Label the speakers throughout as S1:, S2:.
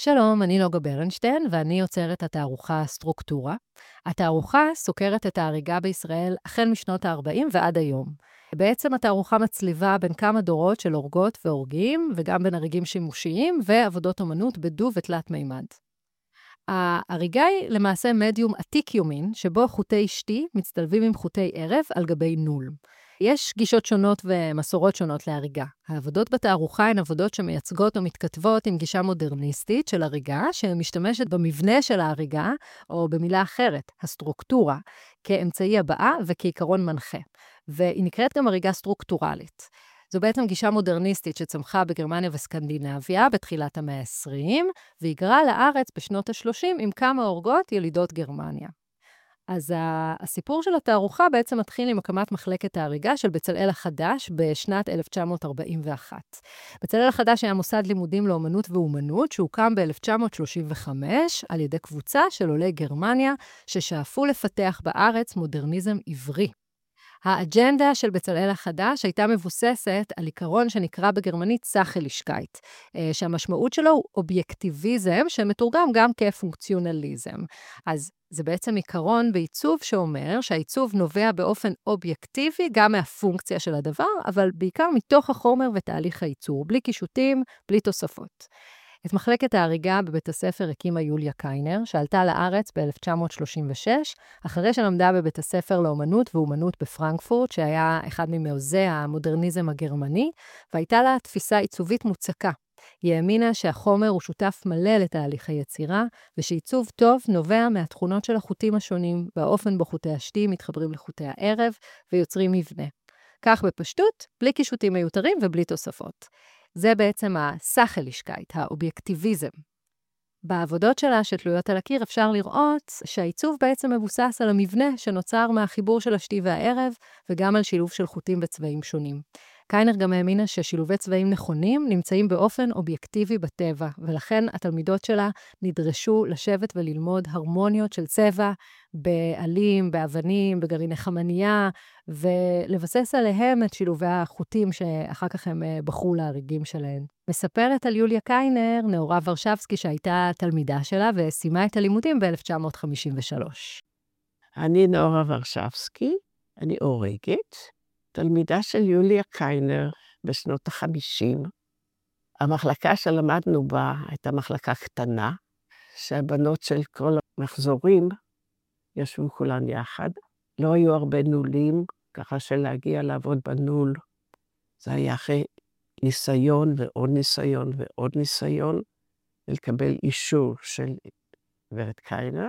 S1: שלום, אני נוגה ברנשטיין, ואני יוצרת התערוכה סטרוקטורה. התערוכה סוקרת את ההריגה בישראל החל משנות ה-40 ועד היום. בעצם התערוכה מצליבה בין כמה דורות של הורגות והורגים, וגם בין הריגים שימושיים ועבודות אומנות בדו ותלת מימד. ההריגה היא למעשה מדיום עתיק יומין, שבו חוטי שתי מצטלבים עם חוטי ערב על גבי נול. יש גישות שונות ומסורות שונות להריגה. העבודות בתערוכה הן עבודות שמייצגות או מתכתבות עם גישה מודרניסטית של הריגה, שמשתמשת במבנה של ההריגה, או במילה אחרת, הסטרוקטורה, כאמצעי הבאה וכעיקרון מנחה. והיא נקראת גם הריגה סטרוקטורלית. זו בעצם גישה מודרניסטית שצמחה בגרמניה וסקנדינביה בתחילת המאה ה-20, והיגרה לארץ בשנות ה-30 עם כמה הורגות ילידות גרמניה. אז הסיפור של התערוכה בעצם מתחיל עם הקמת מחלקת ההריגה של בצלאל החדש בשנת 1941. בצלאל החדש היה מוסד לימודים לאומנות ואומנות שהוקם ב-1935 על ידי קבוצה של עולי גרמניה ששאפו לפתח בארץ מודרניזם עברי. האג'נדה של בצלאל החדש הייתה מבוססת על עיקרון שנקרא בגרמנית סאכלישקייט, שהמשמעות שלו הוא אובייקטיביזם שמתורגם גם כפונקציונליזם. אז זה בעצם עיקרון בעיצוב שאומר שהעיצוב נובע באופן אובייקטיבי גם מהפונקציה של הדבר, אבל בעיקר מתוך החומר ותהליך הייצור, בלי קישוטים, בלי תוספות. את מחלקת ההריגה בבית הספר הקימה יוליה קיינר, שעלתה לארץ ב-1936, אחרי שלמדה בבית הספר לאומנות ואומנות בפרנקפורט, שהיה אחד ממעוזי המודרניזם הגרמני, והייתה לה תפיסה עיצובית מוצקה. היא האמינה שהחומר הוא שותף מלא לתהליך היצירה, ושעיצוב טוב נובע מהתכונות של החוטים השונים, והאופן בו חוטי השתי מתחברים לחוטי הערב ויוצרים מבנה. כך בפשטות, בלי קישוטים מיותרים ובלי תוספות. זה בעצם הסאכלישקייט, האובייקטיביזם. בעבודות שלה שתלויות על הקיר אפשר לראות שהעיצוב בעצם מבוסס על המבנה שנוצר מהחיבור של השתי והערב, וגם על שילוב של חוטים בצבעים שונים. קיינר גם האמינה ששילובי צבעים נכונים נמצאים באופן אובייקטיבי בטבע, ולכן התלמידות שלה נדרשו לשבת וללמוד הרמוניות של צבע בעלים, באבנים, בגרעיני חמניה, ולבסס עליהם את שילובי החוטים שאחר כך הם בחרו להריגים שלהן. מספרת על יוליה קיינר, נאורה ורשבסקי שהייתה תלמידה שלה וסיימה את הלימודים ב-1953.
S2: אני נאורה ורשבסקי, אני אורגת, תלמידה של יוליה קיינר בשנות ה-50. המחלקה שלמדנו בה הייתה מחלקה קטנה, שהבנות של כל המחזורים ישבו כולן יחד. לא היו הרבה נולים, ככה שלהגיע לעבוד בנול, זה היה אחרי ניסיון ועוד ניסיון ועוד ניסיון, לקבל אישור של גברת קיינר.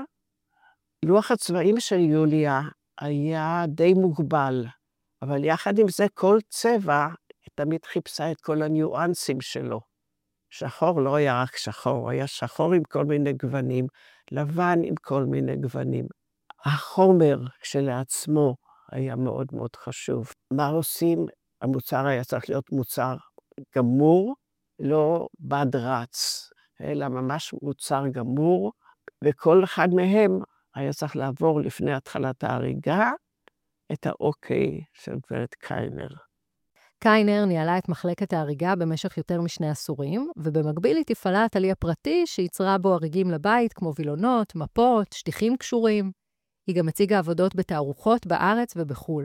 S2: לוח הצבעים של יוליה היה די מוגבל, אבל יחד עם זה כל צבע תמיד חיפשה את כל הניואנסים שלו. שחור לא היה רק שחור, היה שחור עם כל מיני גוונים, לבן עם כל מיני גוונים. החומר שלעצמו היה מאוד מאוד חשוב. מה עושים? המוצר היה צריך להיות מוצר גמור, לא בד רץ, אלא ממש מוצר גמור, וכל אחד מהם היה צריך לעבור לפני התחלת ההריגה את האוקיי של גברת קיינר.
S1: קיינר ניהלה את מחלקת ההריגה במשך יותר משני עשורים, ובמקביל היא תפעלה אטלייה פרטי שיצרה בו הריגים לבית כמו וילונות, מפות, שטיחים קשורים. היא גם הציגה עבודות בתערוכות בארץ ובחול.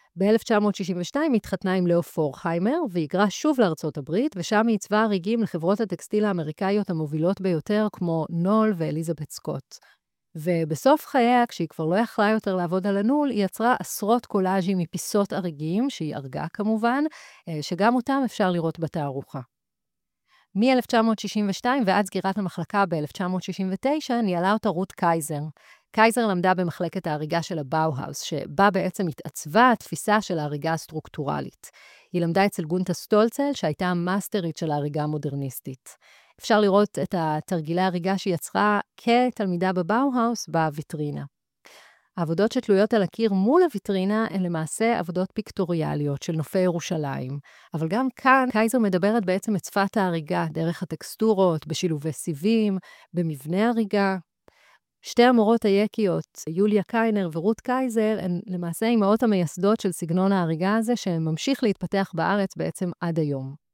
S1: ב-1962 התחתנה עם לאו פורחיימר, והיגרה שוב לארצות הברית, ושם היא עיצבה הריגים לחברות הטקסטיל האמריקאיות המובילות ביותר, כמו נול ואליזבת סקוט. ובסוף חייה, כשהיא כבר לא יכלה יותר לעבוד על הנול, היא יצרה עשרות קולאז'ים מפיסות הריגים, שהיא ארגה כמובן, שגם אותם אפשר לראות בתערוכה. מ-1962 ועד סגירת המחלקה ב-1969 ניהלה אותה רות קייזר. קייזר למדה במחלקת ההריגה של הבאוהאוס, שבה בעצם התעצבה התפיסה של ההריגה הסטרוקטורלית. היא למדה אצל גונטה סטולצל, שהייתה המאסטרית של ההריגה המודרניסטית. אפשר לראות את התרגילי ההריגה שהיא יצרה כתלמידה בבאוהאוס בוויטרינה. העבודות שתלויות על הקיר מול הוויטרינה הן למעשה עבודות פיקטוריאליות של נופי ירושלים. אבל גם כאן קייזר מדברת בעצם את שפת ההריגה, דרך הטקסטורות, בשילובי סיבים, במבנה הריגה. שתי המורות היקיות, יוליה קיינר ורות קייזר, הן למעשה אימהות המייסדות של סגנון ההריגה הזה, שממשיך להתפתח בארץ בעצם עד היום.